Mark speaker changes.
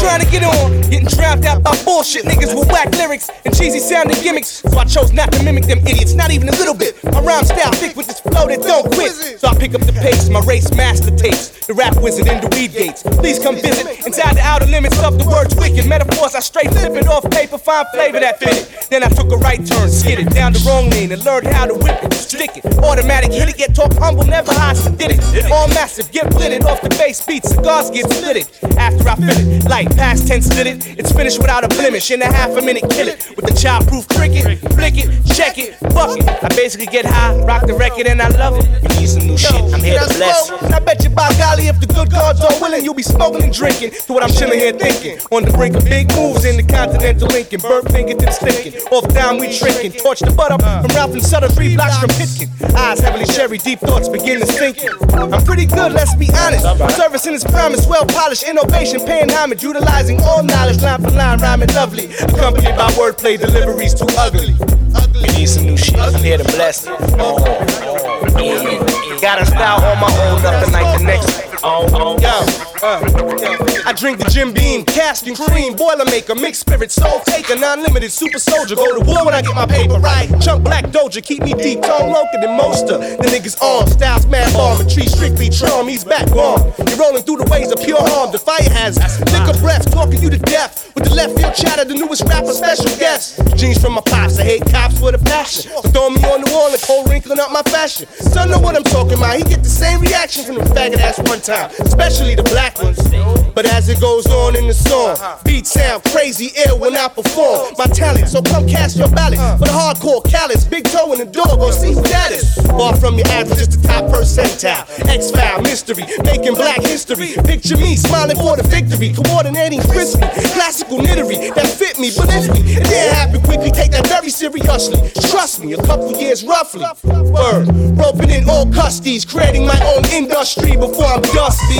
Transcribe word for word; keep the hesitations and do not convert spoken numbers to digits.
Speaker 1: trying to get on, getting drowned out by bullshit niggas with whack lyrics and cheesy sounding gimmicks. So I chose not to mimic them idiots, not even a little bit. My rhyme style thick with this flow that don't quit. So I pick up the pace, my race master tapes. The rap wizard in the weed gates. Please come visit inside the outer limits of the words wicked. Metaphors I straight flip it off paper, find flavor that fit it. Then I took a right turn, skid it down the wrong lane and learned how to whip it, stick it. Automatic, hit it, get talk humble, never high, did it. All massive, get blitted off the bass beat, cigars get split it. After I fill it, like past tense did it. It's finished without a blemish, in a half a minute kill it. With the child-proof cricket, flick it, check it, fuck it. I basically get high, rock the record and I love it. You need some new shit, I'm here to bless. And I bet you by golly, if the good cards are willing, you'll be smoking and drinking. To what I'm chilling here thinking, on the brink of big moves in the continental Lincoln. Bird fingertips thinking, off down we drinking. Torch the butt up from Ralph and Sutter, three blocks from Pitkin. Eyes heavily cherry, deep thoughts begin to sinking. I'm pretty good, let's be honest. Servicing is promise, well polished, innovation, paying homage, utilizing all knowledge, line for line, rhyming lovely. Accompanied by wordplay, deliveries too ugly. You need some new shit, I'm here to bless it. Oh, oh, yeah. Got a style on my own, nothing like the next. Oh, oh, yo, uh, yo. I drink the Jim Beam, cask and cream, Boilermaker, mixed spirit, soul taker, non-limited, super soldier. Go to war when I get my paper right. Chunk black doja, keep me deep, tone local than moster. The niggas on, styles mad bomb, and tree strictly charm. He's back bomb. You're rolling through the ways of pure harm. The fire has thick of breath, talking you to death. With the left field chatter, the newest rapper, special guest. Jeans from my pops, I hate cops with a passion. So throw me on the wall and cold wrinkling up my fashion. Son know what I'm talking about. He get the same reaction from the faggot ass one time, especially the black ones. But as it goes on in the song, beats sound crazy ill when I perform my talent. So come cast your ballot for the hardcore callous, big toe in the door, go see who that is. Far from your average, just the top percentile. X-File mystery, making black history. Picture me smiling for the victory, coordinating crispy, classical nittery that fit me. Believe me, it didn't happen quickly. Take that very seriously. Trust me, a couple years roughly. Word, roping in all custodies, creating my own industry before I'm dusty.